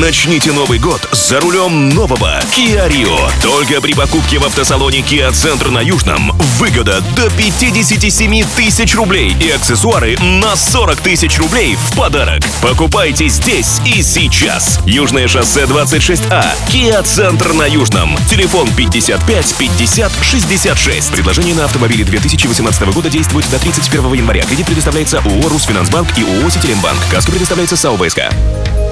Начните Новый год за рулем нового Kia Rio. Только при покупке в автосалоне Kia Центр на Южном выгода до 57 тысяч рублей и аксессуары на 40 тысяч рублей в подарок. Покупайте здесь и сейчас. Южное шоссе 26А. Kia Центр на Южном. Телефон 55 50 66. Предложение на автомобили 2018 года действует до 31 января. Кредит предоставляется ООО «Русфинансбанк» и ООО «Ситилинбанк». Каско предоставляется САО «ВСК».